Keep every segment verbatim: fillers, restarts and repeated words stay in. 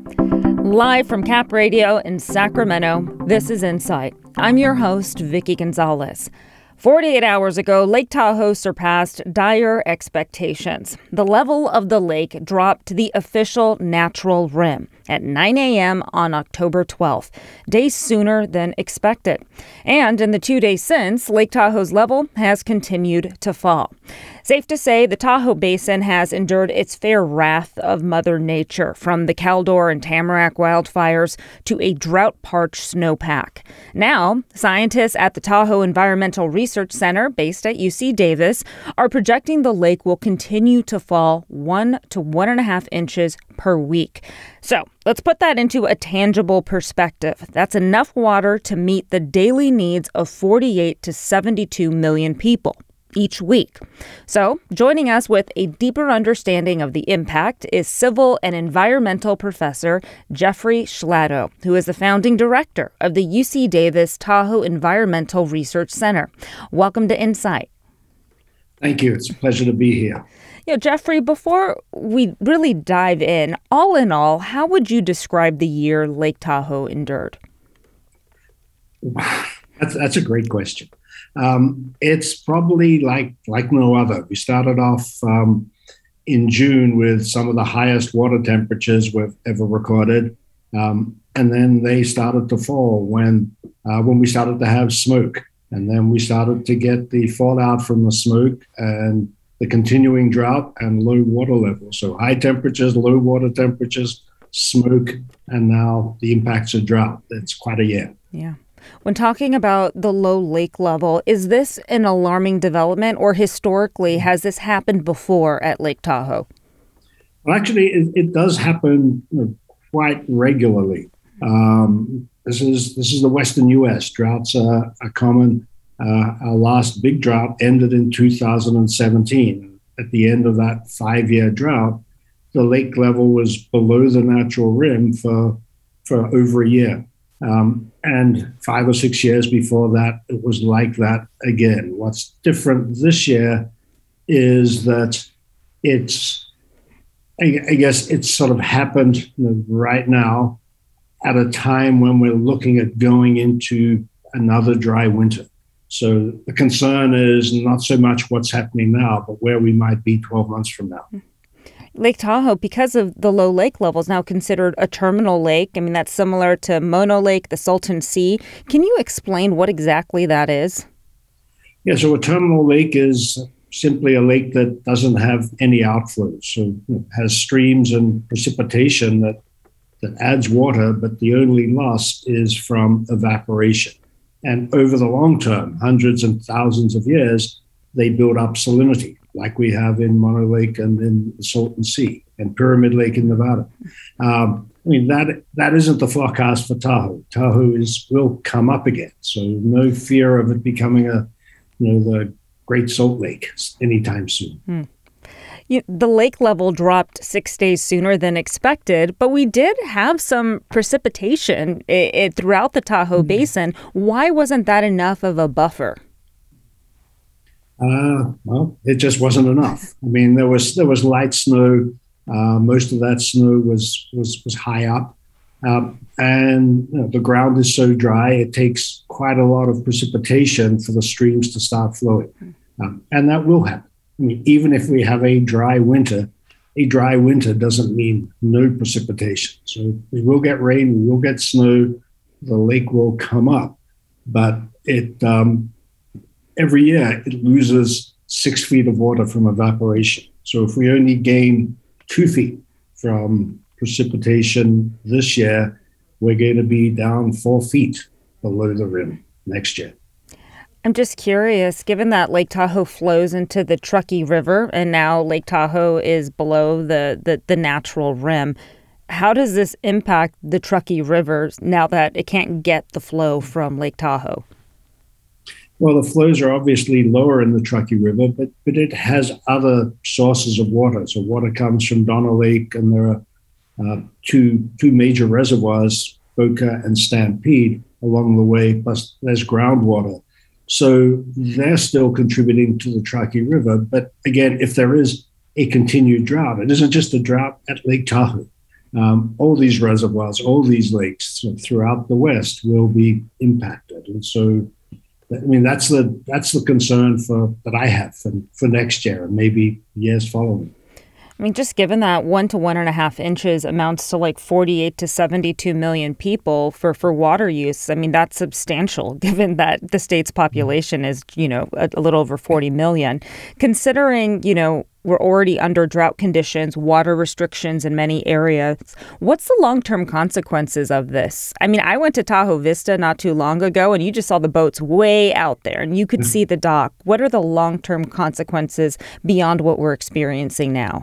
Live from Cap Radio in Sacramento, this is Insight. I'm your host, Vicky Gonzalez. forty-eight hours ago, Lake Tahoe surpassed dire expectations. The level of the lake dropped to the official natural rim at nine a.m. on October twelfth, days sooner than expected. And in the two days since, Lake Tahoe's level has continued to fall. Safe to say, the Tahoe Basin has endured its fair wrath of Mother Nature, from the Caldor and Tamarack wildfires to a drought-parched snowpack. Now, scientists at the Tahoe Environmental Research Center, based at U C Davis, are projecting the lake will continue to fall one to one and a half inches per week. So let's put that into a tangible perspective. That's enough water to meet the daily needs of forty-eight to seventy-two million people each week. So joining us with a deeper understanding of the impact is civil and environmental professor Jeffrey Schlado, who is the founding director of the U C Davis Tahoe Environmental Research Center. Welcome to Insight. Thank you. It's a pleasure to be here. You know, Jeffrey, before we really dive in, all in all, how would you describe the year Lake Tahoe endured? That's, that's a great question. Um, it's probably like like no other. We started off um, in June with some of the highest water temperatures we've ever recorded, um, and then they started to fall when uh, when we started to have smoke, and then we started to get the fallout from the smoke and the continuing drought and low water levels. So high temperatures, low water temperatures, smoke, and now the impacts of drought. It's quite a year. Yeah. When talking about the low lake level, is this an alarming development, or historically has this happened before at Lake Tahoe? Well, actually, it, it does happen you know, quite regularly. Um, this is this is the Western U S. Droughts are, are common. Uh, our last big drought ended in two thousand seventeen. At the end of that five-year drought, the lake level was below the natural rim for for over a year. Um, and five or six years before that, it was like that again. What's different this year is that it's, I, I guess it's sort of happened you know, right now at a time when we're looking at going into another dry winter. So the concern is not so much what's happening now, but where we might be twelve months from now. Lake Tahoe, because of the low lake levels, now considered a terminal lake. I mean, that's similar to Mono Lake, the Salton Sea. Can you explain what exactly that is? Yeah, so a terminal lake is simply a lake that doesn't have any outflows. So it has streams and precipitation that, that adds water, but the only loss is from evaporation. And over the long term, hundreds and thousands of years, they build up salinity, like we have in Mono Lake and in the Salton Sea and Pyramid Lake in Nevada. Um, I mean, that that isn't the forecast for Tahoe. Tahoe is will come up again, so no fear of it becoming a, you know, the Great Salt Lake anytime soon. Hmm. You, the lake level dropped six days sooner than expected, but we did have some precipitation it, it, throughout the Tahoe mm-hmm. Basin. Why wasn't that enough of a buffer? Uh, well, it just wasn't enough. I mean, there was there was light snow. Uh, most of that snow was was was high up, um, and you know, the ground is so dry. It takes quite a lot of precipitation for the streams to start flowing, um, and that will happen. I mean, even if we have a dry winter, a dry winter doesn't mean no precipitation. So we will get rain, we will get snow. The lake will come up, but it. Um, Every year, it loses six feet of water from evaporation. So if we only gain two feet from precipitation this year, we're going to be down four feet below the rim next year. I'm just curious, given that Lake Tahoe flows into the Truckee River and now Lake Tahoe is below the, the, the natural rim, how does this impact the Truckee River now that it can't get the flow from Lake Tahoe? Well, the flows are obviously lower in the Truckee River, but, but it has other sources of water. So water comes from Donner Lake, and there are uh, two, two major reservoirs, Boca and Stampede, along the way, plus there's groundwater. So they're still contributing to the Truckee River. But again, if there is a continued drought, it isn't just a drought at Lake Tahoe. um, all these reservoirs, all these lakes throughout the West will be impacted. And so, I mean, that's the that's the concern for that I have for, for next year and maybe years following. I mean, just given that one to one and a half inches amounts to like forty-eight to seventy-two million people for, for water use. I mean, that's substantial given that the state's population is, you know, a, a little over forty million. Considering, you know, we're already under drought conditions, water restrictions in many areas. What's the long-term consequences of this? I mean, I went to Tahoe Vista not too long ago, and you just saw the boats way out there, and you could see the dock. What are the long-term consequences beyond what we're experiencing now?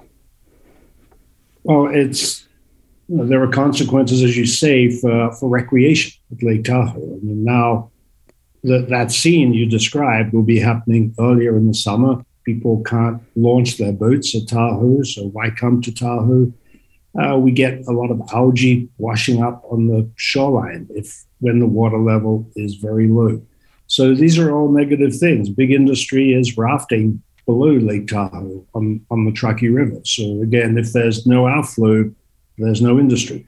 Well, it's you know, there are consequences, as you say, for, for recreation at Lake Tahoe. I mean, now that that scene you described will be happening earlier in the summer. People can't launch their boats at Tahoe, so why come to Tahoe? Uh, we get a lot of algae washing up on the shoreline if when the water level is very low. So these are all negative things. Big industry is rafting below Lake Tahoe on, on the Truckee River. So again, if there's no outflow, there's no industry.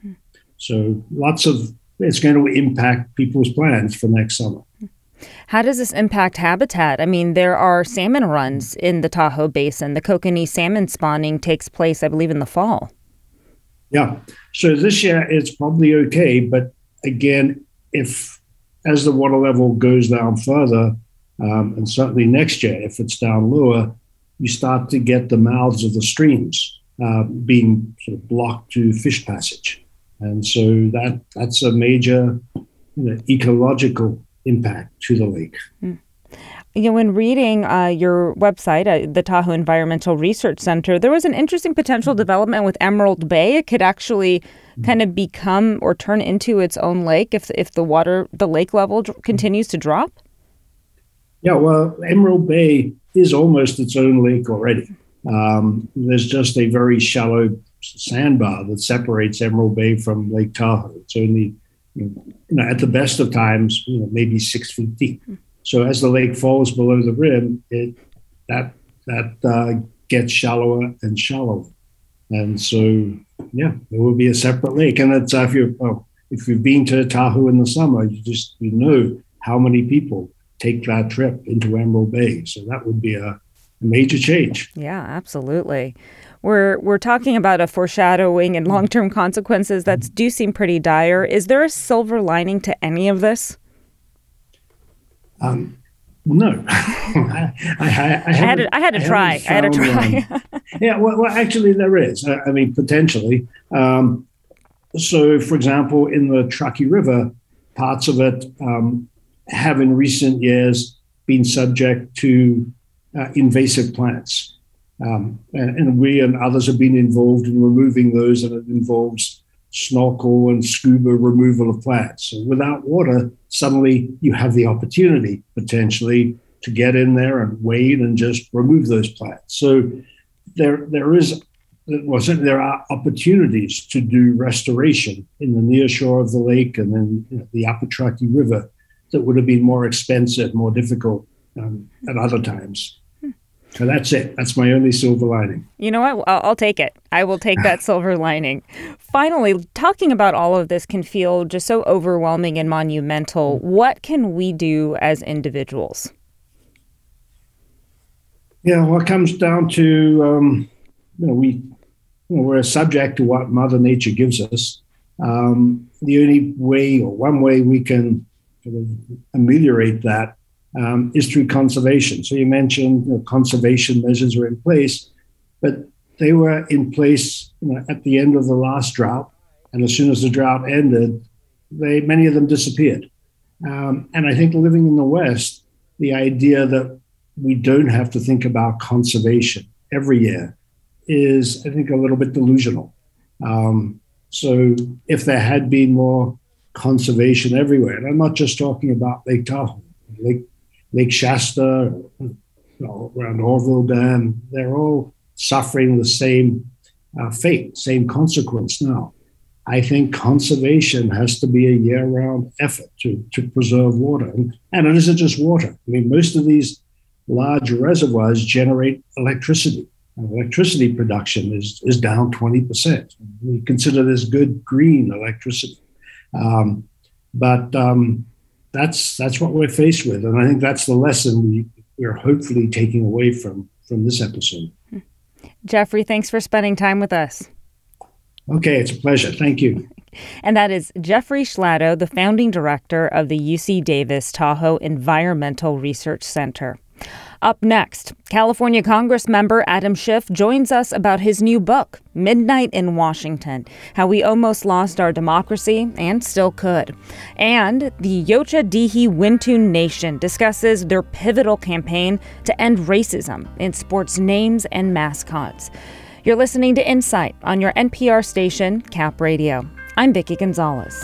So lots of, it's going to impact people's plans for next summer. How does this impact habitat? I mean, there are salmon runs in the Tahoe Basin. The kokanee salmon spawning takes place, I believe, in the fall. Yeah. So this year it's probably okay. But again, if as the water level goes down further, um, and certainly next year, if it's down lower, you start to get the mouths of the streams uh, being sort of blocked to fish passage. And so that that's a major you know, ecological impact to the lake. Mm. You know, when reading uh, your website, uh, the Tahoe Environmental Research Center, there was an interesting potential development with Emerald Bay. It could actually kind of become or turn into its own lake if if the water, the lake level d- continues to drop. Yeah, well, Emerald Bay is almost its own lake already. Um, there's just a very shallow sandbar that separates Emerald Bay from Lake Tahoe. It's only, you know, at the best of times, you know, maybe six feet deep. So as the lake falls below the rim, it that that uh, gets shallower and shallower, and so yeah, there will be a separate lake. And it's uh, if you oh, if you've been to Tahoe in the summer, you just you know how many people take that trip into Emerald Bay. So that would be a, a major change. Yeah, absolutely. We're we're talking about a foreshadowing and long-term consequences that do seem pretty dire. Is there a silver lining to any of this? Um, no, I, I, I, I had to, I had to I try. I had to try. um, yeah, well, well, actually, there is. I, I mean, potentially. Um, so, for example, in the Truckee River, parts of it um, have in recent years been subject to uh, invasive plants. Um, and, and we and others have been involved in removing those, and it involves snorkel and scuba removal of plants. So without water, suddenly you have the opportunity potentially to get in there and wade and just remove those plants. So there, there is, well, certainly there are opportunities to do restoration in the near shore of the lake and then you know, the upper Truckee River that would have been more expensive, more difficult um, at other times. So that's it. That's my only silver lining. You know what? I'll, I'll take it. I will take that silver lining. Finally, talking about all of this can feel just so overwhelming and monumental. What can we do as individuals? Yeah, well, it comes down to, um, you know, we, you know, we're subject to what Mother Nature gives us. Um, the only way or one way we can sort of ameliorate that Um, is through conservation. So you mentioned you know, conservation measures were in place, but they were in place you know, at the end of the last drought. And as soon as the drought ended, they many of them disappeared. Um, and I think living in the West, the idea that we don't have to think about conservation every year is, I think, a little bit delusional. Um, so if there had been more conservation everywhere, and I'm not just talking about Lake Tahoe, Lake Lake Shasta, you know, around Orville Dam, they're all suffering the same uh, fate, same consequence now. I think conservation has to be a year-round effort to, to preserve water. And, and it isn't just water. I mean, most of these large reservoirs generate electricity. electricity production is, is down twenty percent. We consider this good green electricity. Um, but um, that's that's what we're faced with. And I think that's the lesson we, we're hopefully taking away from, from this episode. Jeffrey, thanks for spending time with us. Okay, it's a pleasure. Thank you. And that is Jeffrey Schlado, the founding director of the U C Davis Tahoe Environmental Research Center. Up next, California Congress member Adam Schiff joins us about his new book, Midnight in Washington, How We Almost Lost Our Democracy and Still Could. And the Yocha Dihi Wintun Nation discusses their pivotal campaign to end racism in sports names and mascots. You're listening to Insight on your N P R station, Cap Radio. I'm Vicki Gonzalez.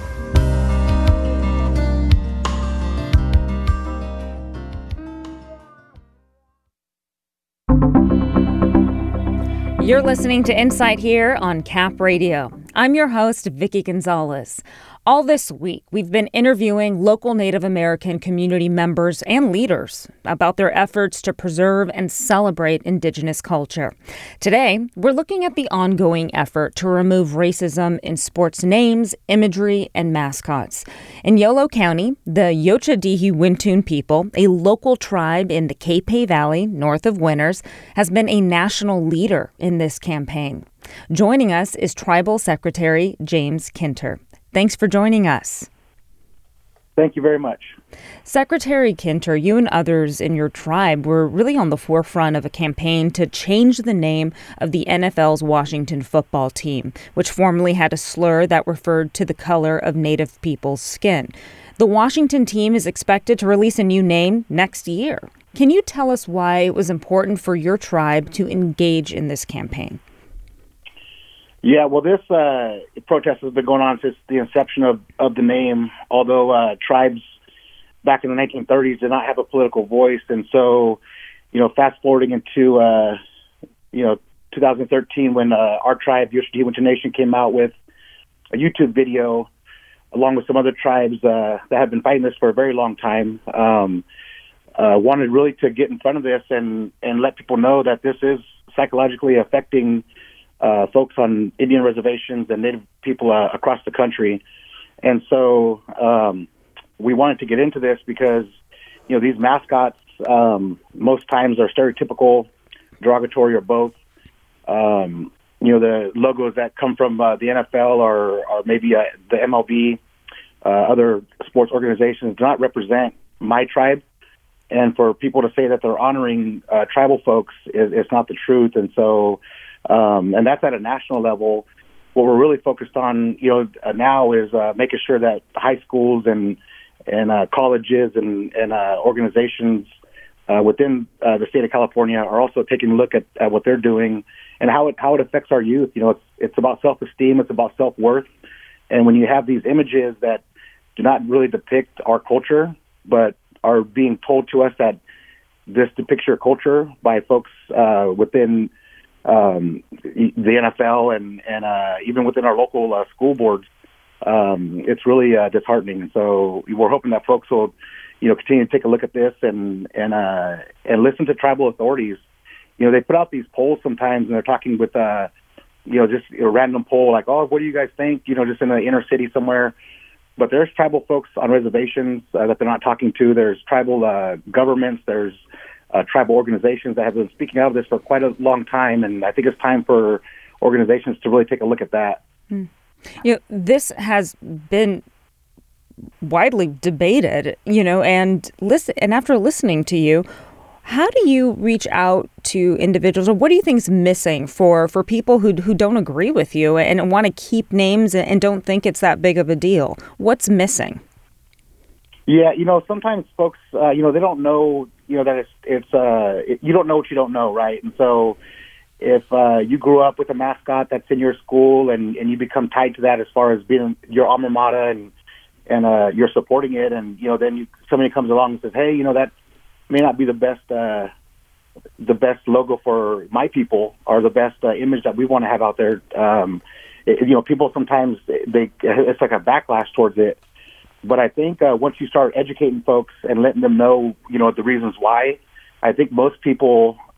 You're listening to Insight here on Cap Radio. I'm your host, Vicki Gonzalez. All this week, we've been interviewing local Native American community members and leaders about their efforts to preserve and celebrate Indigenous culture. Today, we're looking at the ongoing effort to remove racism in sports names, imagery, and mascots. In Yolo County, the Yocha Dihi Wintun people, a local tribe in the Capay Valley, north of Winters, has been a national leader in this campaign. Joining us is Tribal Secretary James Kinter. Thanks for joining us. Thank you very much. Secretary Kinter, you and others in your tribe were really on the forefront of a campaign to change the name of the N F L's Washington football team, which formerly had a slur that referred to the color of Native people's skin. The Washington team is expected to release a new name next year. Can you tell us why it was important for your tribe to engage in this campaign? Yeah, well, this uh, protest has been going on since the inception of, of the name, although uh, tribes back in the nineteen thirties did not have a political voice. And so, you know, fast forwarding into, uh, you know, two thousand thirteen, when uh, our tribe, Yocha Dihi Wintun Nation, came out with a YouTube video, along with some other tribes uh, that have been fighting this for a very long time, um, uh, wanted really to get in front of this and, and let people know that this is psychologically affecting Uh, folks on Indian reservations and Native people uh, across the country. And so um, we wanted to get into this because, you know, these mascots um, most times are stereotypical, derogatory, or both. Um, you know, the logos that come from uh, the N F L or, or maybe uh, the M L B, uh, other sports organizations, do not represent my tribe. And for people to say that they're honoring uh, tribal folks is, is not the truth. And so Um, and that's at a national level. What we're really focused on, you know, uh, now is uh, making sure that high schools and and uh, colleges and and uh, organizations uh, within uh, the state of California are also taking a look at, at what they're doing and how it how it affects our youth. You know, it's it's about self-esteem, it's about self-worth, and when you have these images that do not really depict our culture, but are being told to us that this depicts your culture by folks uh, within Um, the N F L and and uh, even within our local uh, school boards, um, it's really uh, disheartening. And so we're hoping that folks will, you know, continue to take a look at this and and uh, and listen to tribal authorities. You know, they put out these polls sometimes, and they're talking with, uh, you know, just a random poll like, oh, what do you guys think? You know, just in the inner city somewhere. But there's tribal folks on reservations uh, that they're not talking to. There's tribal uh, governments. There's Uh, tribal organizations that have been speaking out of this for quite a long time, and I think it's time for organizations to really take a look at that. Mm. You know, this has been widely debated, you know, and listen. And after listening to you, how do you reach out to individuals, or what do you think is missing for, for people who who don't agree with you and want to keep names and don't think it's that big of a deal? What's missing? Yeah, you know, sometimes folks, uh, you know, they don't know, you know, that it's, it's uh, it, you don't know what you don't know, right? And so if uh, you grew up with a mascot that's in your school and, and you become tied to that as far as being your alma mater and, and uh, you're supporting it, and, you know, then you, somebody comes along and says, hey, you know, that may not be the best, uh, the best logo for my people or the best uh, image that we want to have out there. Um, it, you know, people sometimes, they it's like a backlash towards it. But I think uh, once you start educating folks and letting them know, you know, the reasons why, I think most people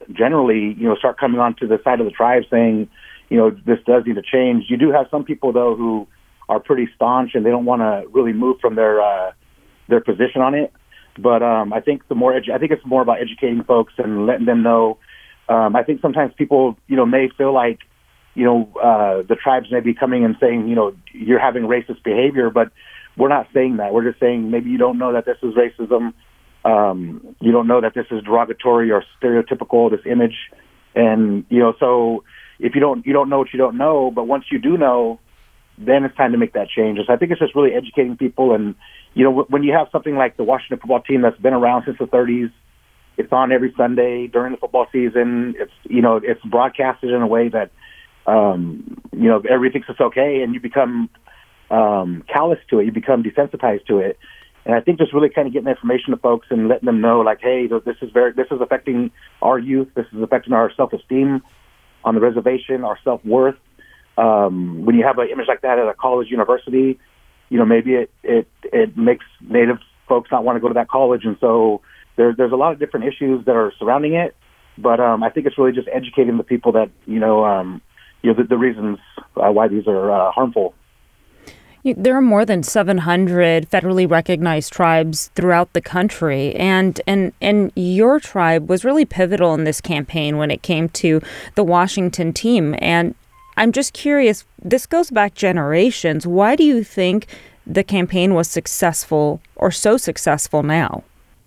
generally, you know, start coming onto the side of the tribe saying, you know, this does need to change. You do have some people, though, who are pretty staunch and they don't want to really move from their uh, their position on it. But um, I think the more edu- I think it's more about educating folks and letting them know. Um, I think sometimes people, you know, may feel like, you know, uh, the tribes may be coming and saying, you know, you're having racist behavior, but we're not saying that. We're just saying maybe you don't know that this is racism. Um, you don't know that this is derogatory or stereotypical, this image. And, you know, so if you don't, you don't know what you don't know, but once you do know, then it's time to make that change. So I think it's just really educating people. And, you know, when you have something like the Washington football team that's been around since the thirties, it's on every Sunday during the football season. It's, you know, it's broadcasted in a way that, um, you know, everybody thinks it's okay, and you become um, callous to it. You become desensitized to it. And I think just really kind of getting information to folks and letting them know, like, hey, this is very, this is affecting our youth. This is affecting our self-esteem on the reservation, our self-worth. Um, when you have an image like that at a college, university, you know, maybe it, it, it makes Native folks not want to go to that college. And so there, there's a lot of different issues that are surrounding it. But um, I think it's really just educating the people that, you know, um, you know, the, the reasons uh, why these are uh, harmful. There are more than seven hundred federally recognized tribes throughout the country, and, and and your tribe was really pivotal in this campaign when it came to the Washington team. And I'm just curious, this goes back generations. Why do you think the campaign was successful or so successful now?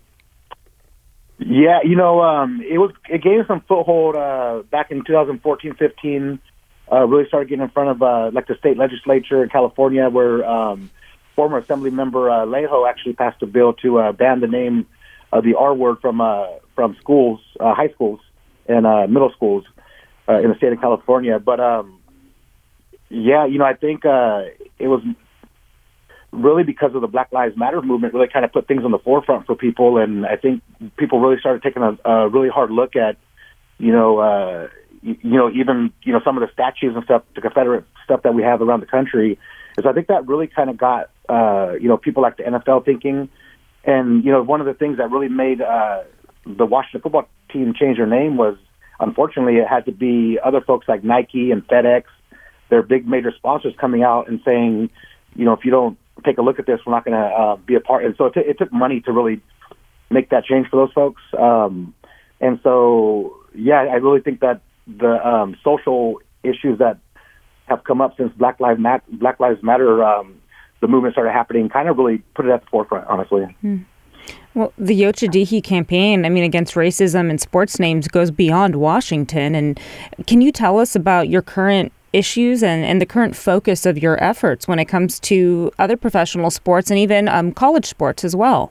Yeah, you know, um, it was it gave some foothold uh, back in two thousand fourteen, fifteen. Uh, really started getting in front of uh, like the state legislature in California, where um, former Assembly Member uh, Lejo actually passed a bill to uh, ban the name of the R word from uh, from schools, uh, high schools, and uh, middle schools uh, in the state of California. But um, yeah, you know, I think uh, it was really because of the Black Lives Matter movement really kind of put things on the forefront for people, and I think people really started taking a, a really hard look at, you know. Uh, You know, even, you know, some of the statues and stuff, the Confederate stuff that we have around the country. So I think that really kind of got, uh, you know, people like the N F L thinking. And, you know, one of the things that really made uh, the Washington football team change their name was, unfortunately, it had to be other folks like Nike and FedEx, their big major sponsors, coming out and saying, you know, if you don't take a look at this, we're not going to uh, be a part. And so it, t- it took money to really make that change for those folks. Um, and so, yeah, I really think that the um, social issues that have come up since Black Lives Matter, Black Lives Matter, um, the movement started happening, kind of really put it at the forefront, honestly. Hmm. Well, the Yochadihi campaign, I mean, against racism and sports names goes beyond Washington. And can you tell us about your current issues and, and the current focus of your efforts when it comes to other professional sports and even um, college sports as well?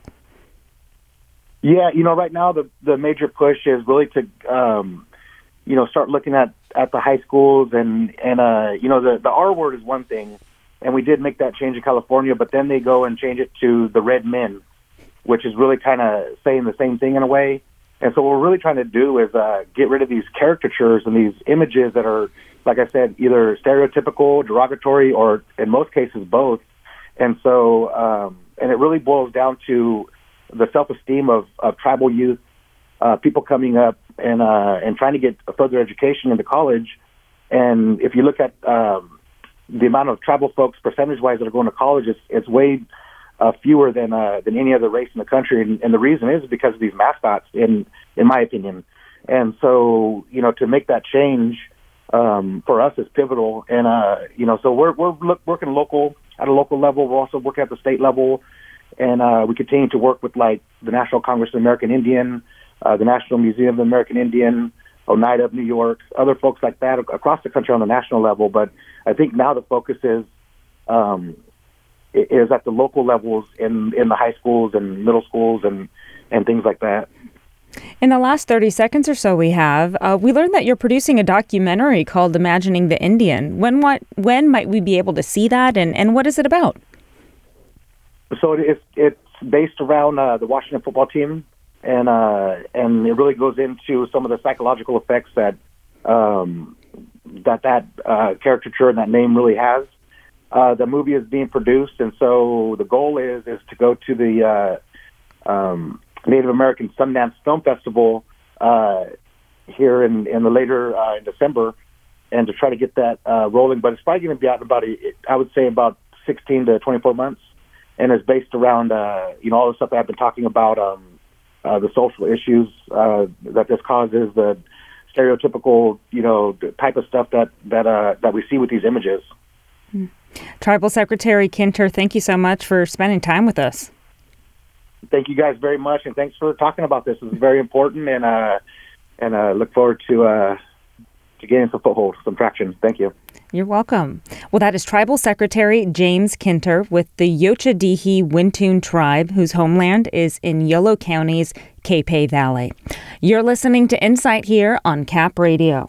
Yeah, you know, right now the, the major push is really to, um, you know, start looking at, at the high schools and, and uh, you know, the, the R word is one thing, and we did make that change in California, but then they go and change it to the red men, which is really kind of saying the same thing in a way. And so what we're really trying to do is uh, get rid of these caricatures and these images that are, like I said, either stereotypical, derogatory, or in most cases both. And so, um, and it really boils down to the self-esteem of, of tribal youth, uh, people coming up and uh, and trying to get a further education into college. And if you look at um, the amount of tribal folks percentage-wise that are going to college, it's, it's way uh, fewer than uh, than any other race in the country. And, and the reason is because of these mascots, in in my opinion. And so, you know, to make that change um, for us is pivotal. And uh, you know, so we're we're look, working local at a local level. We're also working at the state level, and uh, we continue to work with like the National Congress of the American Indian, Uh, the National Museum of the American Indian, Oneida of New York, other folks like that across the country on the national level. But I think now the focus is um, is at the local levels in, in the high schools and middle schools and, and things like that. In the last thirty seconds or so we have, uh, we learned that you're producing a documentary called Imagining the Indian. When what when might we be able to see that, and, and what is it about? So it, it's, it's based around uh, the Washington football team. And uh, and it really goes into some of the psychological effects that um, that that uh, caricature and that name really has. Uh, the movie is being produced, and so the goal is is to go to the uh, um, Native American Sundance Film Festival uh, here in, in the later uh, in December, and to try to get that uh, rolling. But it's probably going to be out in about, a, I would say, about sixteen to twenty-four months, and it's based around, uh, you know, all the stuff that I've been talking about, um, uh, the social issues uh, that this causes, the stereotypical, you know, type of stuff that that uh, that we see with these images. Hmm. Tribal Secretary Kinter, thank you so much for spending time with us. Thank you guys very much, and thanks for talking about this. This is very important, and uh, and uh, look forward to uh, to getting some foothold, some traction. Thank you. You're welcome. Well, that is Tribal Secretary James Kinter with the Yochadihi Wintun tribe, whose homeland is in Yolo County's Capay Valley. You're listening to Insight here on Cap Radio.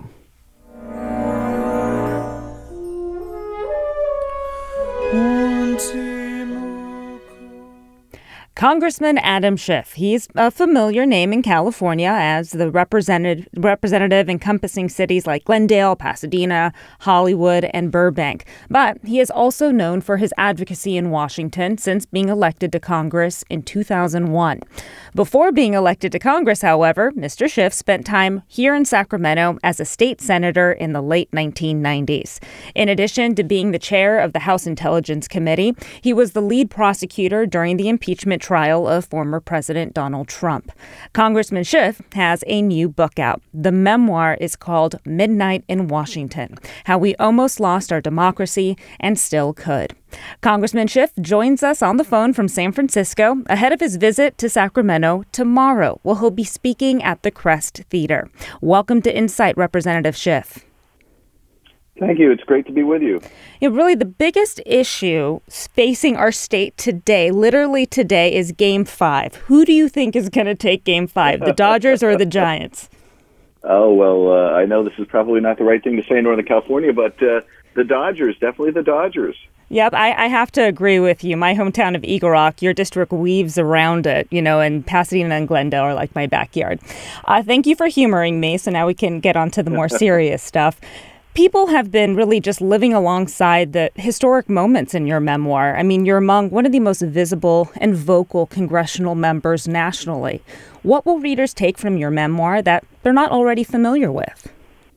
Congressman Adam Schiff. He's a familiar name in California as the representative, representative encompassing cities like Glendale, Pasadena, Hollywood, and Burbank. But he is also known for his advocacy in Washington since being elected to Congress in two thousand one. Before being elected to Congress, however, Mister Schiff spent time here in Sacramento as a state senator in the late nineteen nineties. In addition to being the chair of the House Intelligence Committee, he was the lead prosecutor during the impeachment trial of former President Donald Trump. Congressman Schiff has a new book out. The memoir is called Midnight in Washington: How We Almost Lost Our Democracy and Still Could. Congressman Schiff joins us on the phone from San Francisco ahead of his visit to Sacramento tomorrow, where he'll be speaking at the Crest Theater. Welcome to Insight, Representative Schiff. Thank you. It's great to be with you. You know, really, the biggest issue facing our state today, literally today, is Game Five. Who do you think is going to take Game Five, the Dodgers or the Giants? Oh, well, uh, I know this is probably not the right thing to say in Northern California, but uh, the Dodgers, definitely the Dodgers. Yep, I, I have to agree with you. My hometown of Eagle Rock, your district weaves around it, you know, and Pasadena and Glendale are like my backyard. Uh, thank you for humoring me, so now we can get on to the more serious stuff. People have been really just living alongside the historic moments in your memoir. I mean, you're among one of the most visible and vocal congressional members nationally. What will readers take from your memoir that they're not already familiar with?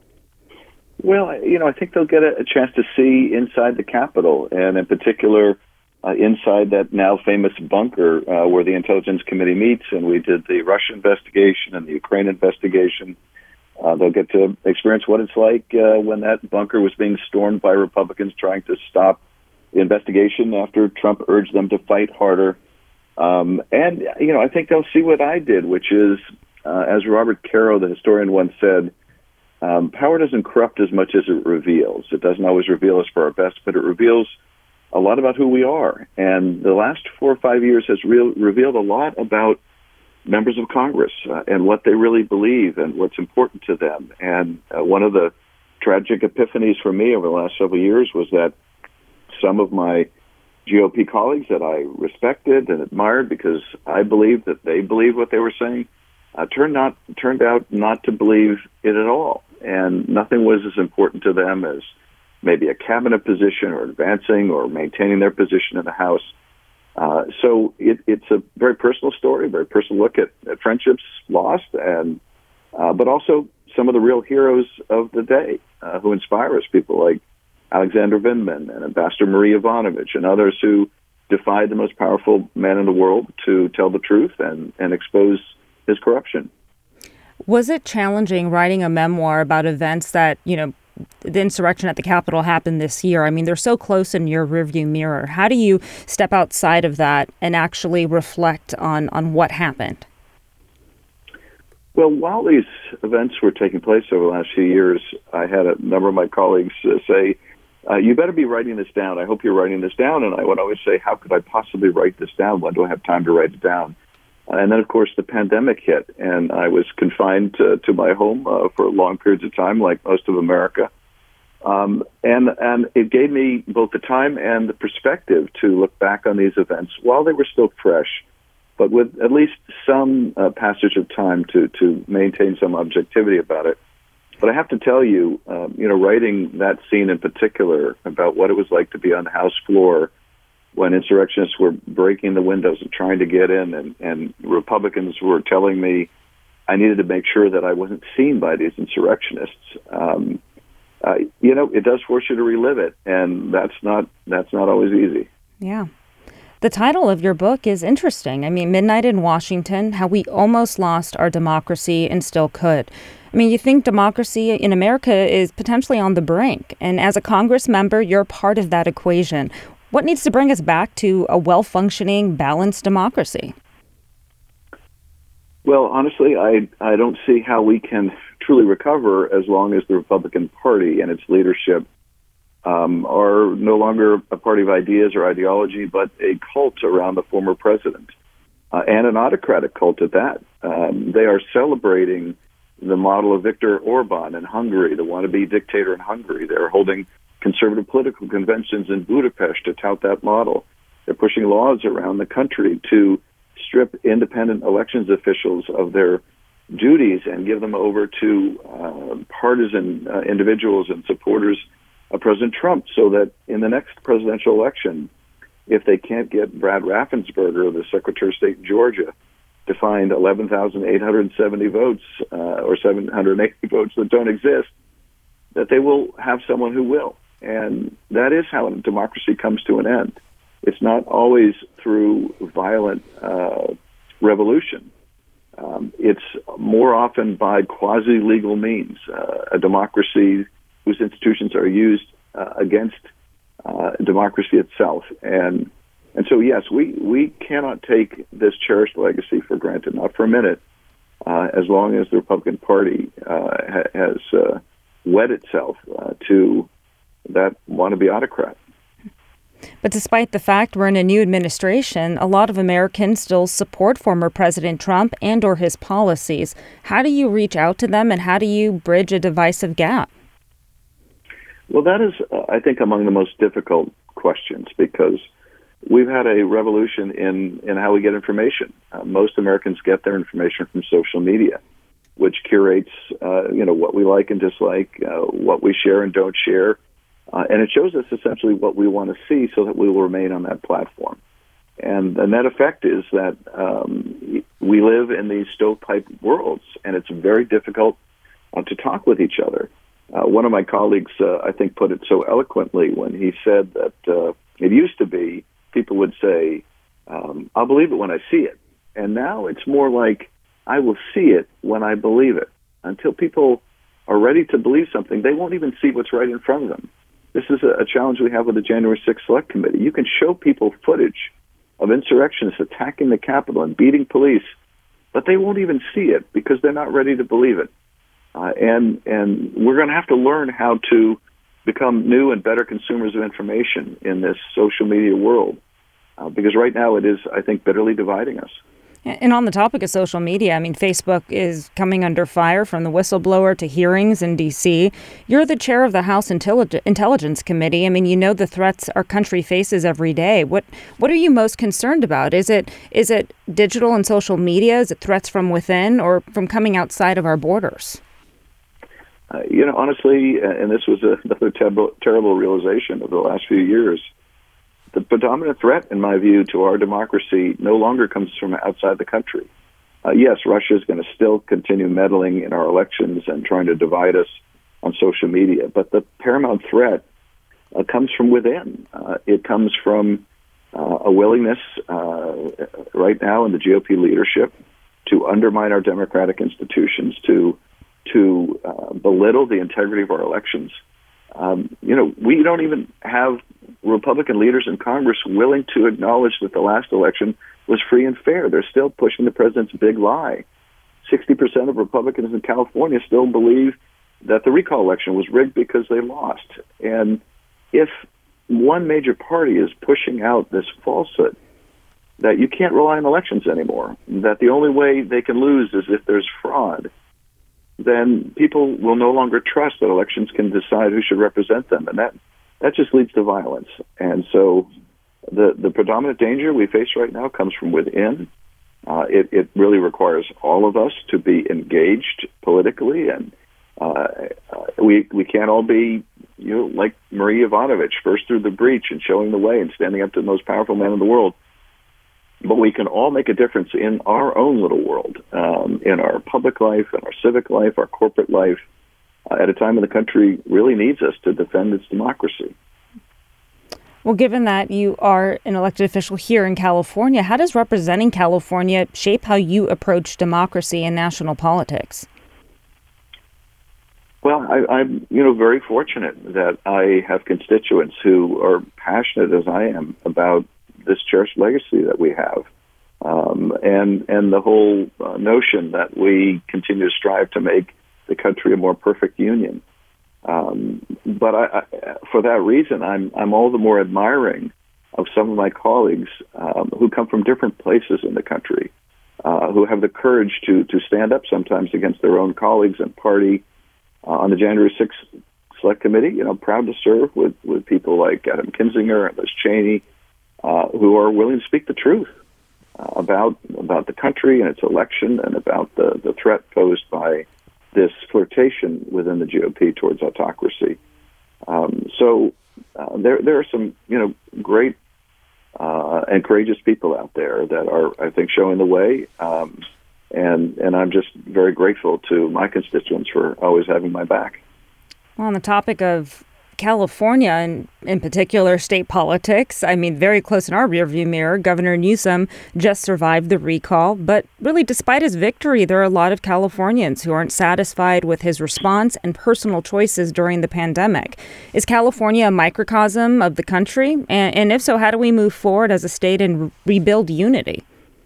Well, you know, I think they'll get a, a chance to see inside the Capitol, and in particular, uh, inside that now famous bunker uh, where the Intelligence Committee meets, and we did the Russia investigation and the Ukraine investigation. Uh, they'll get to experience what it's like uh, when that bunker was being stormed by Republicans trying to stop the investigation after Trump urged them to fight harder. Um, and, you know, I think they'll see what I did, which is, uh, as Robert Caro, the historian, once said, um, power doesn't corrupt as much as it reveals. It doesn't always reveal us for our best, but it reveals a lot about who we are. And the last four or five years has re- revealed a lot about members of Congress uh, and what they really believe and what's important to them. And uh, one of the tragic epiphanies for me over the last several years was that some of my G O P colleagues that I respected and admired because I believed that they believed what they were saying uh, turned not turned out not to believe it at all. And nothing was as important to them as maybe a cabinet position or advancing or maintaining their position in the House. Uh, so it, it's a very personal story, a very personal look at, at friendships lost, and uh, but also some of the real heroes of the day uh, who inspire us, people like Alexander Vindman and Ambassador Marie Yovanovitch and others who defied the most powerful man in the world to tell the truth and, and expose his corruption. Was it challenging writing a memoir about events that, you know, the insurrection at the Capitol happened this year? I mean, they're so close in your rearview mirror. How do you step outside of that and actually reflect on, on what happened? Well, while these events were taking place over the last few years, I had a number of my colleagues uh, say, uh, you better be writing this down. I hope you're writing this down. And I would always say, how could I possibly write this down? When do I have time to write it down? And then, of course, the pandemic hit, and I was confined to, to my home uh, for long periods of time, like most of America. Um, and and it gave me both the time and the perspective to look back on these events while they were still fresh, but with at least some uh, passage of time to, to maintain some objectivity about it. But I have to tell you, um, you know, writing that scene in particular about what it was like to be on the House floor when insurrectionists were breaking the windows and trying to get in, and, and Republicans were telling me I needed to make sure that I wasn't seen by these insurrectionists. Um, uh, you know, it does force you to relive it, and that's not that's not always easy. Yeah. The title of your book is interesting. I mean, Midnight in Washington, How We Almost Lost Our Democracy and Still Could. I mean, you think democracy in America is potentially on the brink. And as a Congress member, you're part of that equation. What needs to bring us back to a well-functioning, balanced democracy? Well, honestly, I, I don't see how we can truly recover as long as the Republican Party and its leadership Um, are no longer a party of ideas or ideology, but a cult around the former president, uh, and an autocratic cult at that. Um, they are celebrating the model of Viktor Orban in Hungary, the wannabe dictator in Hungary. They're holding conservative political conventions in Budapest to tout that model. They're pushing laws around the country to strip independent elections officials of their duties and give them over to uh, partisan uh, individuals and supporters of President Trump, so that in the next presidential election, if they can't get Brad Raffensperger, the Secretary of State in Georgia, to find eleven thousand eight hundred seventy votes uh, or seven hundred eighty votes that don't exist, that they will have someone who will. And that is how democracy comes to an end. It's not always through violent uh, revolution. Um, it's more often by quasi-legal means. Uh, a democracy whose institutions are used uh, against uh, democracy itself. And and so, yes, we, we cannot take this cherished legacy for granted, not for a minute, uh, as long as the Republican Party uh, ha- has uh, wed itself uh, to that wannabe autocrat. But despite the fact we're in a new administration, a lot of Americans still support former President Trump and or his policies. How do you reach out to them, and how do you bridge a divisive gap? Well, that is, uh, I think, among the most difficult questions, because we've had a revolution in, in how we get information. Uh, most Americans get their information from social media, which curates, uh, you know, what we like and dislike, uh, what we share and don't share, uh, and it shows us essentially what we want to see, so that we will remain on that platform. And the net effect is that um, we live in these stovepipe worlds, and it's very difficult uh, to talk with each other. Uh, one of my colleagues, uh, I think, put it so eloquently when he said that uh, it used to be people would say, um, I'll believe it when I see it. And now it's more like, I will see it when I believe it. Until people are ready to believe something, they won't even see what's right in front of them. This is a, a challenge we have with the January sixth Select Committee. You can show people footage of insurrectionists attacking the Capitol and beating police, but they won't even see it because they're not ready to believe it. Uh, and and we're going to have to learn how to become new and better consumers of information in this social media world, uh, because right now it is, I think, bitterly dividing us. And on the topic of social media, I mean, Facebook is coming under fire from the whistleblower to hearings in D C. You're the chair of the House Intellig- Intelligence Committee. I mean, you know the threats our country faces every day. What what are you most concerned about? Is it is it digital and social media? Is it threats from within or from coming outside of our borders? Uh, you know, honestly, and this was a, another terrible, terrible realization of the last few years, the predominant threat, in my view, to our democracy no longer comes from outside the country. Uh, yes, Russia is going to still continue meddling in our elections and trying to divide us on social media, but the paramount threat uh, comes from within. Uh, it comes from uh, a willingness uh, right now in the G O P leadership to undermine our democratic institutions, to to uh, belittle the integrity of our elections. Um, you know, we don't even have Republican leaders in Congress willing to acknowledge that the last election was free and fair. They're still pushing the president's big lie. sixty percent of Republicans in California still believe that the recall election was rigged because they lost. And if one major party is pushing out this falsehood that you can't rely on elections anymore, that the only way they can lose is if there's fraud, then people will no longer trust that elections can decide who should represent them. And that, that just leads to violence. And so the, the predominant danger we face right now comes from within. Uh, it, it really requires all of us to be engaged politically. And uh, we we can't all be, you know, like Marie Yovanovitch, first through the breach and showing the way and standing up to the most powerful man in the world. but we can all make a difference in our own little world, um, in our public life, in our civic life, our corporate life, uh, at a time when the country really needs us to defend its democracy. Well, given that you are an elected official here in California, how does representing California shape how you approach democracy and national politics? Well, I, I'm, you know, very fortunate that I have constituents who are passionate as I am about this cherished legacy that we have, um, and and the whole uh, notion that we continue to strive to make the country a more perfect union. Um, but I, I, for that reason, I'm I'm all the more admiring of some of my colleagues um, who come from different places in the country, uh, who have the courage to to stand up sometimes against their own colleagues and party. Uh, on the January sixth Select Committee, you know, proud to serve with, with people like Adam Kinzinger and Liz Cheney, uh, who are willing to speak the truth uh, about about the country and its election and about the, the threat posed by this flirtation within the G O P towards autocracy. Um, so uh, there there are some, you know, great uh, and courageous people out there that are, I think, showing the way. Um, And and I'm just very grateful to my constituents for always having my back. Well, on the topic of California and in particular state politics, I mean, very close in our rearview mirror, Governor Newsom just survived the recall. But really, despite his victory, there are a lot of Californians who aren't satisfied with his response and personal choices during the pandemic. Is California a microcosm of the country? And, and if so, how do we move forward as a state and rebuild unity?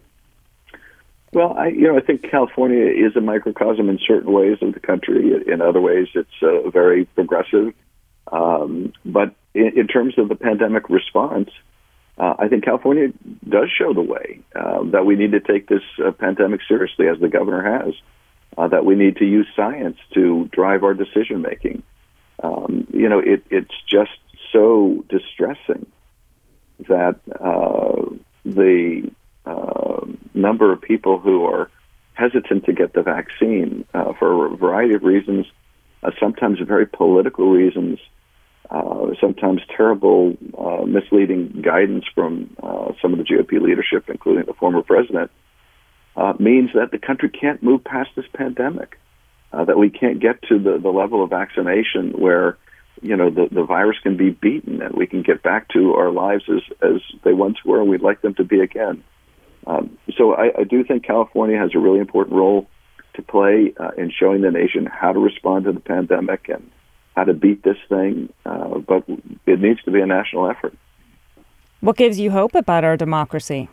Well, I, you know, I think California is a microcosm in certain ways of the country. In other ways, it's uh, very progressive. Um, but in, in terms of the pandemic response, uh, I think California does show the way uh, that we need to take this uh, pandemic seriously, as the governor has, uh, that we need to use science to drive our decision making. Um, you know, it, it's just so distressing that uh, the Uh, number of people who are hesitant to get the vaccine uh, for a variety of reasons, uh, sometimes very political reasons, uh, sometimes terrible, uh, misleading guidance from uh, some of the G O P leadership, including the former president, uh, means that the country can't move past this pandemic, uh, that we can't get to the, the level of vaccination where, you know, the, the virus can be beaten and we can get back to our lives as, as they once were and we'd like them to be again. Um, so I, I do think California has a really important role to play uh, in showing the nation how to respond to the pandemic and how to beat this thing, uh, but it needs to be a national effort. What gives you hope about our democracy?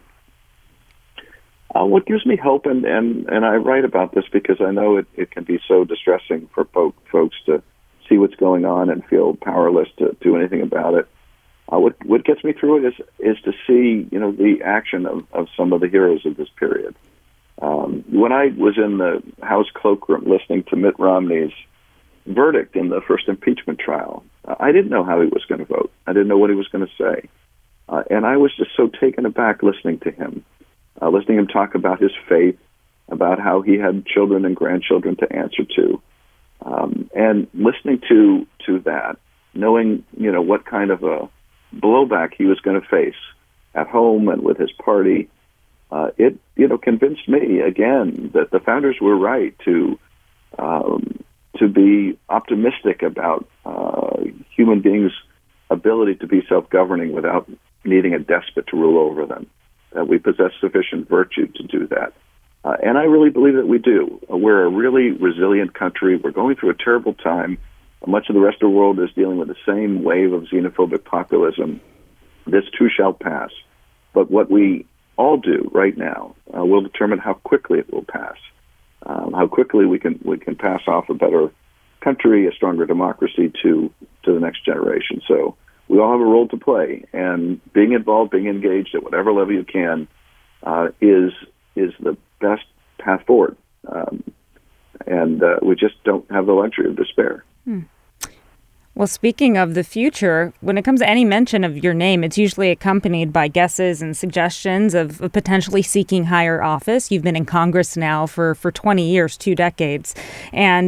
Uh, what gives me hope, and, and, and I write about this because I know it, it can be so distressing for po- folks to see what's going on and feel powerless to do anything about it. Uh, what what gets me through it is is to see, you know, the action of, of some of the heroes of this period. Um, when I was in the House cloakroom listening to Mitt Romney's verdict in the first impeachment trial, uh, I didn't know how he was going to vote. I didn't know what he was going to say. Uh, and I was just so taken aback listening to him, uh, listening to him talk about his faith, about how he had children and grandchildren to answer to. Um, and listening to to that, knowing, you know, what kind of a blowback he was going to face at home and with his party, uh, it you know convinced me again that the founders were right to um, to be optimistic about uh, human beings' ability to be self-governing without needing a despot to rule over them. That we possess sufficient virtue to do that, uh, and I really believe that we do. We're a really resilient country. We're going through a terrible time. Much of the rest of the world is dealing with the same wave of xenophobic populism. This too shall pass. But what we all do right now uh, will determine how quickly it will pass, um, how quickly we can we can pass off a better country, a stronger democracy to to the next generation. So we all have a role to play, and being involved, being engaged at whatever level you can, uh, is is the best path forward. Um, and uh, we just don't have the luxury of despair. Hmm. Well, speaking of the future, when it comes to any mention of your name, it's usually accompanied by guesses and suggestions of, of potentially seeking higher office. You've been in Congress now for, for twenty years, two decades. And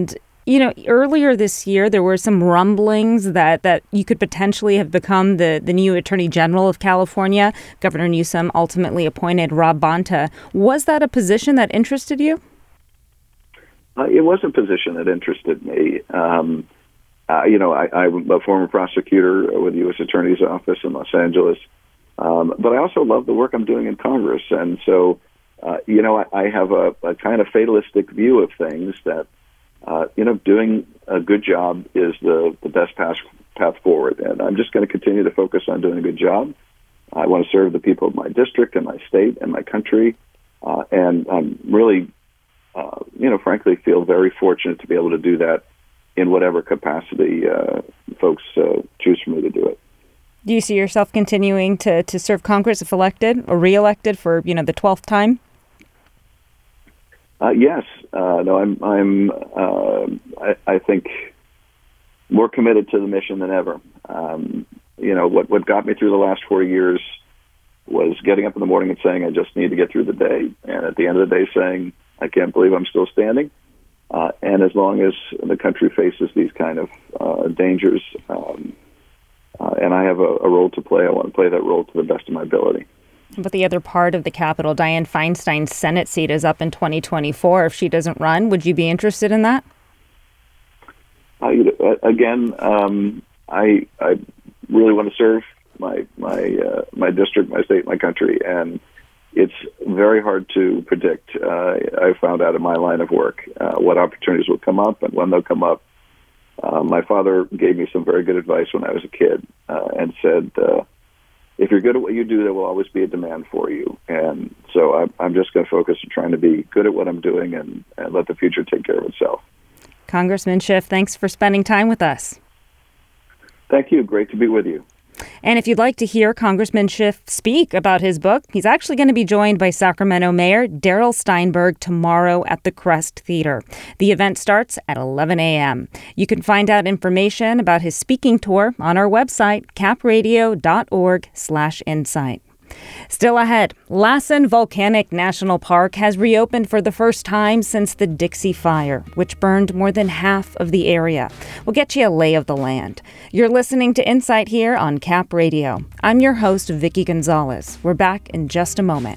You know, earlier this year, there were some rumblings that, that you could potentially have become the, the new Attorney General of California. Governor Newsom ultimately appointed Rob Bonta. Was that a position that interested you? Uh, it was a position that interested me. Um, uh, you know, I, I'm a former prosecutor with the U S Attorney's Office in Los Angeles, um, but I also love the work I'm doing in Congress. And so, uh, you know, I, I have a, a kind of fatalistic view of things that, uh, you know, doing a good job is the, the best path, path forward. And I'm just going to continue to focus on doing a good job. I want to serve the people of my district and my state and my country. Uh, and I'm really, uh, you know, frankly, feel very fortunate to be able to do that in whatever capacity uh, folks uh, choose for me to do it. Do you see yourself continuing to, to serve Congress if elected or reelected for, you know, the twelfth time? Uh, yes. Uh, no, I'm, I'm uh, I, I think more committed to the mission than ever. Um, you know, what, what got me through the last four years was getting up in the morning and saying, I just need to get through the day. And at the end of the day saying, I can't believe I'm still standing. Uh, and as long as the country faces these kind of uh, dangers, um, uh, and I have a, a role to play, I want to play that role to the best of my ability. But the other part of the Capitol, Dianne Feinstein's Senate seat is up in twenty twenty-four. If she doesn't run, would you be interested in that? Uh, again, um, I I really want to serve my my uh, my district, my state, my country, and it's very hard to predict. Uh, I found out in my line of work uh, what opportunities will come up and when they'll come up. Uh, my father gave me some very good advice when I was a kid uh, and said, uh, if you're good at what you do, there will always be a demand for you. And so I'm, I'm just going to focus on trying to be good at what I'm doing and, and let the future take care of itself. Congressman Schiff, thanks for spending time with us. Thank you. Great to be with you. And if you'd like to hear Congressman Schiff speak about his book, he's actually going to be joined by Sacramento Mayor Darrell Steinberg tomorrow at the Crest Theater. The event starts at eleven a.m. You can find out information about his speaking tour on our website, capradio.org slash insight. Still ahead, Lassen Volcanic National Park has reopened for the first time since the Dixie Fire, which burned more than half of the area. We'll get you a lay of the land. You're listening to Insight here on Cap Radio. I'm your host, Vicky Gonzalez. We're back in just a moment.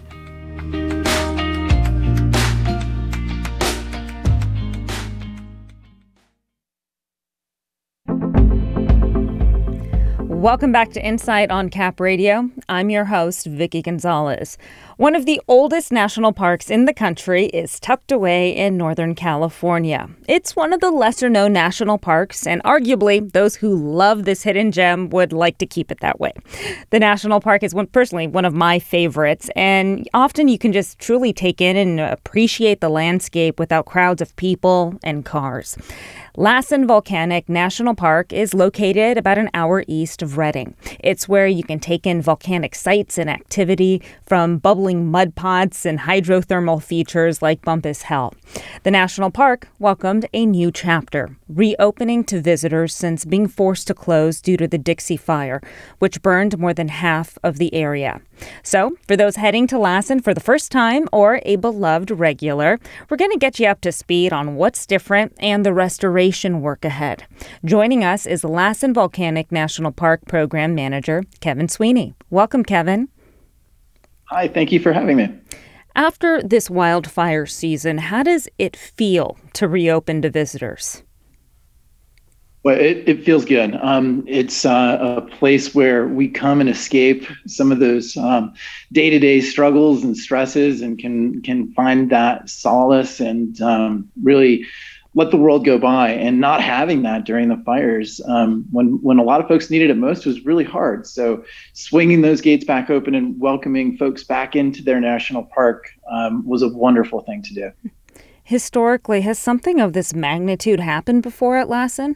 Welcome back to Insight on Cap Radio. I'm your host, Vicky Gonzalez. One of the oldest national parks in the country is tucked away in Northern California. It's one of the lesser-known national parks, and arguably those who love this hidden gem would like to keep it that way. The national park is one, personally one of my favorites, and often you can just truly take in and appreciate the landscape without crowds of people and cars. Lassen Volcanic National Park is located about an hour east of Redding. It's where you can take in volcanic sites and activity, from bubbling mud pots and hydrothermal features like Bumpass Hell. The national park welcomed a new chapter, reopening to visitors since being forced to close due to the Dixie Fire, which burned more than half of the area. So, for those heading to Lassen for the first time or a beloved regular, we're going to get you up to speed on what's different and the restoration work ahead. Joining us is Lassen Volcanic National Park Program Manager Kevin Sweeney. Welcome, Kevin. Hi, thank you for having me. After this wildfire season, how does it feel to reopen to visitors? Well, it, it feels good. Um, it's uh, a place where we come and escape some of those um, day-to-day struggles and stresses, and can can find that solace and um, really let the world go by. And not having that during the fires, um, when when a lot of folks needed it most, was really hard. So swinging those gates back open and welcoming folks back into their national park um, was a wonderful thing to do. Historically, has something of this magnitude happened before at Lassen?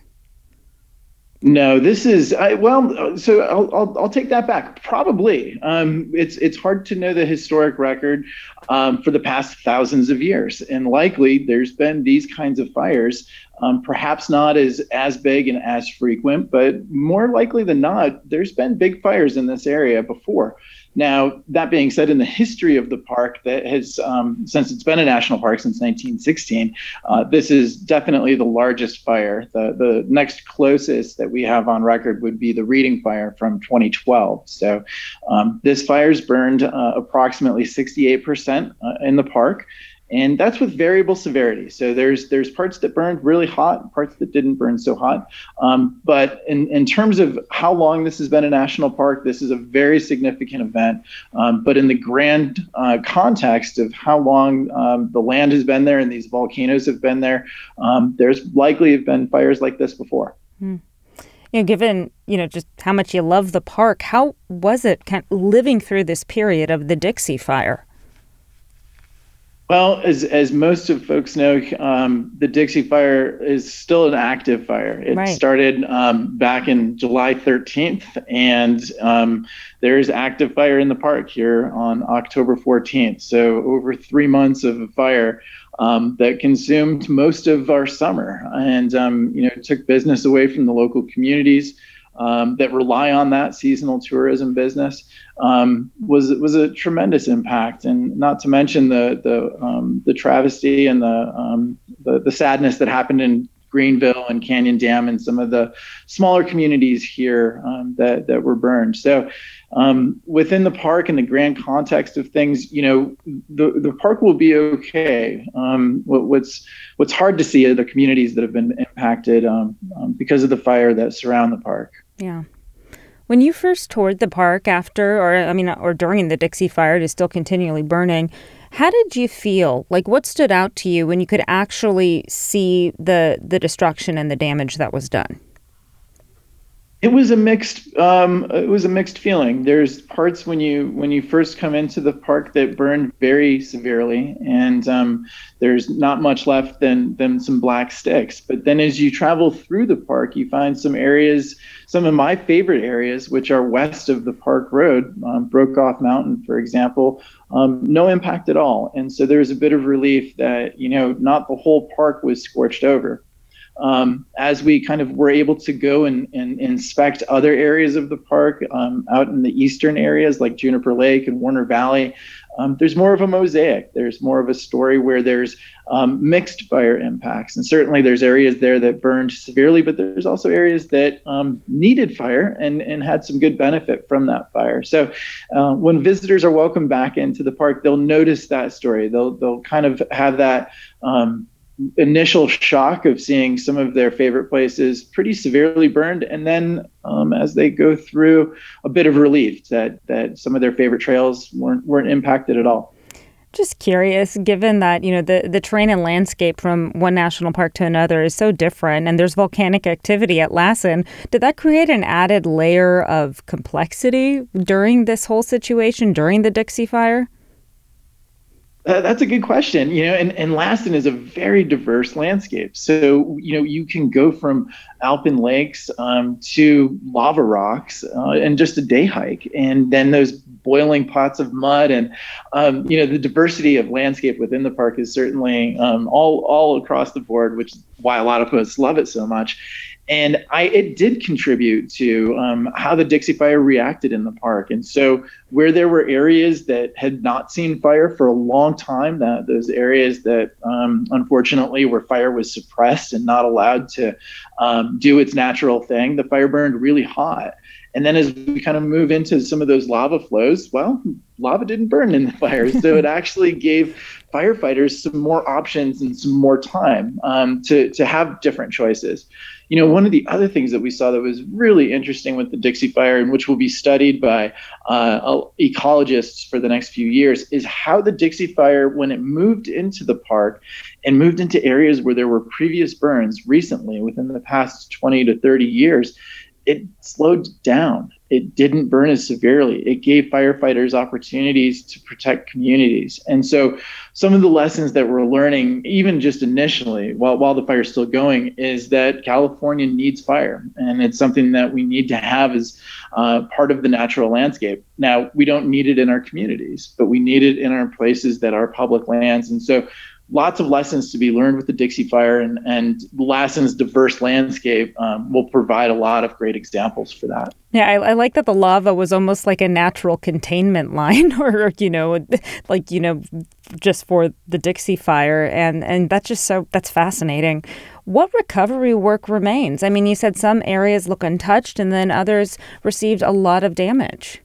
No, this is I, well. So I'll, I'll I'll take that back. Probably, um, it's it's hard to know the historic record um, for the past thousands of years, and likely there's been these kinds of fires Um, perhaps not as, as big and as frequent, but more likely than not, there's been big fires in this area before. Now, that being said, in the history of the park that has, um, since it's been a national park since nineteen sixteen, uh, this is definitely the largest fire. The, the next closest that we have on record would be the Reading Fire from twenty twelve. So um, this fire's burned uh, approximately sixty-eight percent uh, in the park. And that's with variable severity. So there's there's parts that burned really hot, parts that didn't burn so hot. Um, but in, in terms of how long this has been a national park, this is a very significant event. Um, but in the grand uh, context of how long um, the land has been there and these volcanoes have been there, um, there's likely have been fires like this before. Hmm. You know, given, you know, just how much you love the park, how was it kind of living through this period of the Dixie Fire? Well, as as most of folks know, um, the Dixie Fire is still an active fire. It right. started um, back in July thirteenth, and um, there's active fire in the park here on October fourteenth. So over three months of a fire um, that consumed most of our summer, and um, you know took business away from the local communities Um, that rely on that seasonal tourism business. Um, was was a tremendous impact, and not to mention the the um, the travesty and the, um, the the sadness that happened in Greenville and Canyon Dam and some of the smaller communities here um, that that were burned. So um, within the park and the grand context of things, you know, the the park will be okay. Um, what, what's what's hard to see are the communities that have been impacted um, um, because of the fire that surround the park. Yeah. When you first toured the park after, or I mean, or during the Dixie Fire, it is still continually burning, how did you feel? Like, what stood out to you when you could actually see the the destruction and the damage that was done? It was a mixed. Um, it was a mixed feeling. There's parts when you when you first come into the park that burned very severely, and um, there's not much left than than some black sticks. But then, as you travel through the park, you find some areas, some of my favorite areas, which are west of the park road, um, Brokeoff Mountain, for example, um, no impact at all. And so there's a bit of relief that you know not the whole park was scorched over. Um, as we kind of were able to go and, and inspect other areas of the park um, out in the eastern areas like Juniper Lake and Warner Valley, um, there's more of a mosaic. There's more of a story where there's um, mixed fire impacts. And certainly there's areas there that burned severely, but there's also areas that um, needed fire and, and had some good benefit from that fire. So uh, when visitors are welcomed back into the park, they'll notice that story. They'll, they'll kind of have that um, initial shock of seeing some of their favorite places pretty severely burned, and then um, as they go through, a bit of relief that that some of their favorite trails weren't weren't impacted at all. Just curious, given that you know the the terrain and landscape from one national park to another is so different, and there's volcanic activity at Lassen, did that create an added layer of complexity during this whole situation during the Dixie Fire? Uh, that's a good question. You know, and, and Lassen is a very diverse landscape. So, you know, you can go from alpine lakes um, to lava rocks uh, in just a day hike, and then those boiling pots of mud. And, um, you know, the diversity of landscape within the park is certainly um, all, all across the board, which is why a lot of us love it so much. And I, it did contribute to um, how the Dixie Fire reacted in the park. And so where there were areas that had not seen fire for a long time, that those areas that um, unfortunately where fire was suppressed and not allowed to um, do its natural thing, the fire burned really hot. And then as we kind of move into some of those lava flows, well, lava didn't burn in the fire. So it actually gave firefighters some more options and some more time um, to, to have different choices. You know, one of the other things that we saw that was really interesting with the Dixie Fire, and which will be studied by uh, ecologists for the next few years, is how the Dixie Fire, when it moved into the park and moved into areas where there were previous burns recently within the past twenty to thirty years, it slowed down. It didn't burn as severely. It gave firefighters opportunities to protect communities. And so some of the lessons that we're learning, even just initially, while, while the fire's still going, is that California needs fire. And it's something that we need to have as uh, part of the natural landscape. Now, we don't need it in our communities, but we need it in our places that are public lands. And so lots of lessons to be learned with the Dixie Fire, and, and Lassen's diverse landscape um, will provide a lot of great examples for that. Yeah, I, I like that the lava was almost like a natural containment line, or, you know, like, you know, just for the Dixie Fire. And, and that's just so, that's fascinating. What recovery work remains? I mean, you said some areas look untouched and then others received a lot of damage.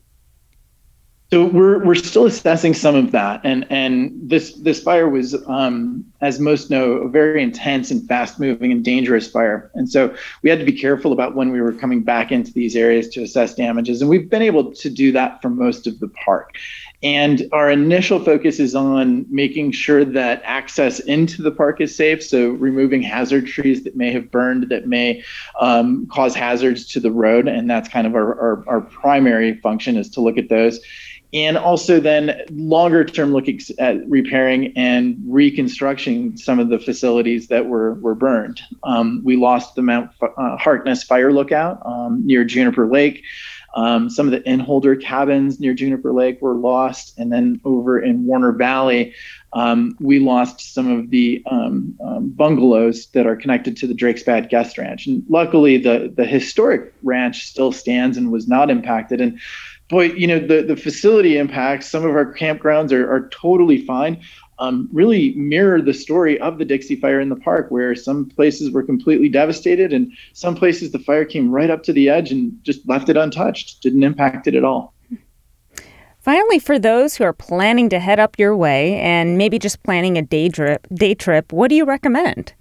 So we're we're still assessing some of that, and and this this fire was, um, as most know, a very intense and fast-moving and dangerous fire, and so we had to be careful about when we were coming back into these areas to assess damages, and we've been able to do that for most of the park. And our initial focus is on making sure that access into the park is safe, so removing hazard trees that may have burned, that may um, cause hazards to the road, and that's kind of our, our our primary function, is to look at those. And also then longer term looking at repairing and reconstructing some of the facilities that were, were burned. Um, we lost the Mount uh, Harkness Fire Lookout um, near Juniper Lake. Um, some of the inholder cabins near Juniper Lake were lost. And then over in Warner Valley, um, we lost some of the um, um, bungalows that are connected to the Drake's Bad Guest Ranch. And luckily, the, the historic ranch still stands and was not impacted. And boy, you know, the, the facility impacts, some of our campgrounds are, are totally fine, um, really mirror the story of the Dixie Fire in the park, where some places were completely devastated and some places the fire came right up to the edge and just left it untouched, didn't impact it at all. Finally, for those who are planning to head up your way and maybe just planning a day trip, day trip, what do you recommend?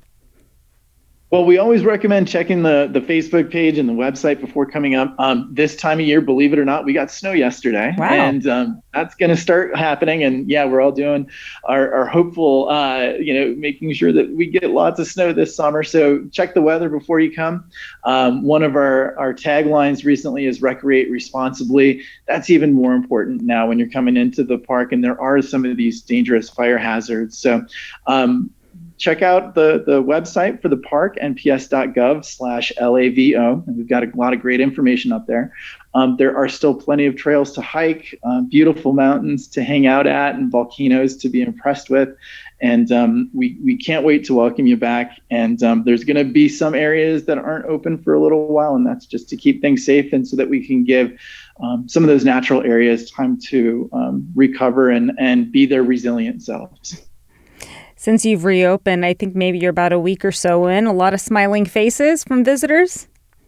Well, we always recommend checking the, the Facebook page and the website before coming up. Um, this time of year, believe it or not, we got snow yesterday. Wow. And um, that's going to start happening. And yeah, we're all doing our, our hopeful, uh, you know, making sure that we get lots of snow this summer. So check the weather before you come. Um, one of our, our taglines recently is recreate responsibly. That's even more important now when you're coming into the park and there are some of these dangerous fire hazards. So, um, check out the, the website for the park, N P S dot gov slash L A V O. And we've got a lot of great information up there. Um, there are still plenty of trails to hike, uh, beautiful mountains to hang out at, and volcanoes to be impressed with. And um, we, we can't wait to welcome you back. And um, there's going to be some areas that aren't open for a little while, and that's just to keep things safe and so that we can give um, some of those natural areas time to um, recover and, and be their resilient selves. Since you've reopened, I think maybe you're about a week or so in, a lot of smiling faces from visitors.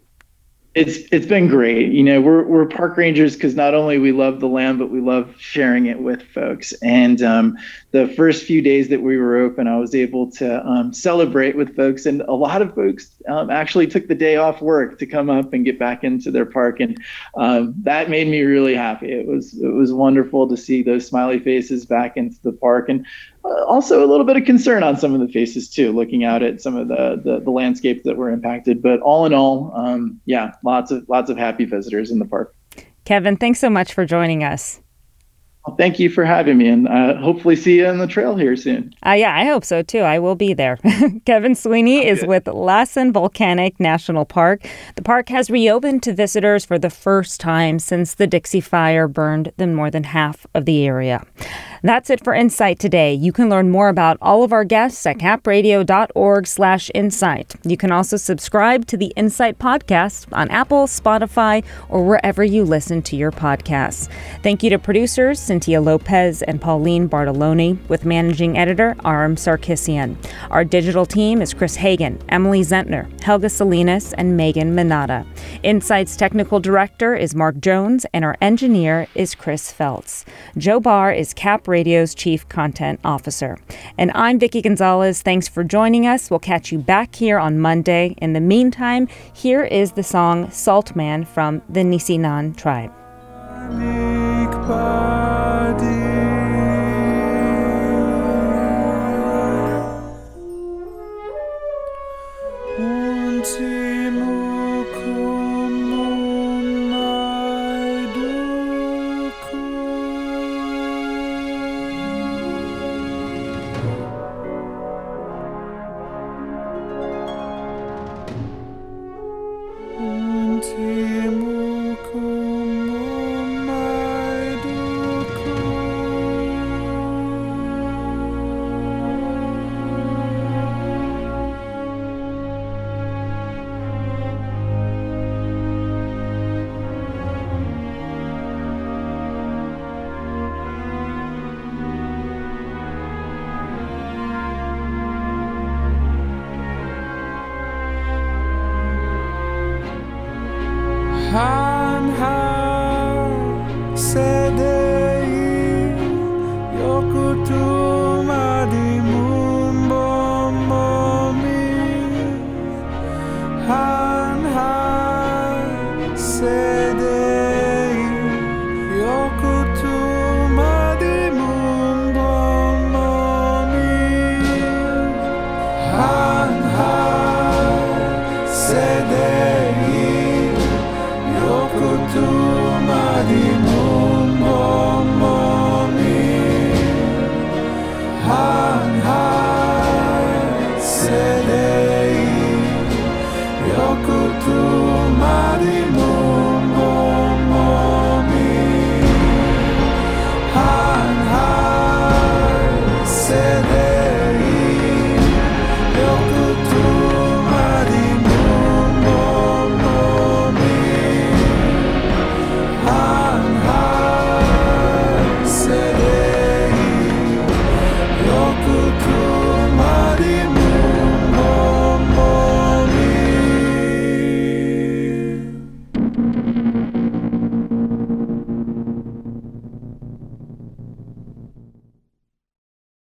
It's it's been great. You know, we're we're park rangers because not only we love the land, but we love sharing it with folks. And um, the first few days that we were open, I was able to um, celebrate with folks, and a lot of folks um, actually took the day off work to come up and get back into their park, and um, that made me really happy. It was it was wonderful to see those smiley faces back into the park, and uh, also a little bit of concern on some of the faces too, looking out at some of the the, the landscapes that were impacted. But all in all, um, yeah. Lots of lots of happy visitors in the park. Kevin, thanks so much for joining us. Well, thank you for having me, and uh, hopefully see you on the trail here soon. Uh, yeah, I hope so, too. I will be there. Kevin Sweeney oh, is good. with Lassen Volcanic National Park. The park has reopened to visitors for the first time since the Dixie Fire burned the more than half of the area. That's it for Insight today. You can learn more about all of our guests at capradio.org slash insight. You can also subscribe to the Insight podcast on Apple, Spotify, or wherever you listen to your podcasts. Thank you to producers Cynthia Lopez and Pauline Bartoloni, with managing editor Aram Sarkissian. Our digital team is Chris Hagan, Emily Zentner, Helga Salinas, and Megan Minata. Insight's technical director is Mark Jones, and our engineer is Chris Feltz. Joe Barr is Cap Radio's Chief Content Officer. And I'm Vicki Gonzalez. Thanks for joining us. We'll catch you back here on Monday. In the meantime, here is the song Salt Man from the Nisinan tribe.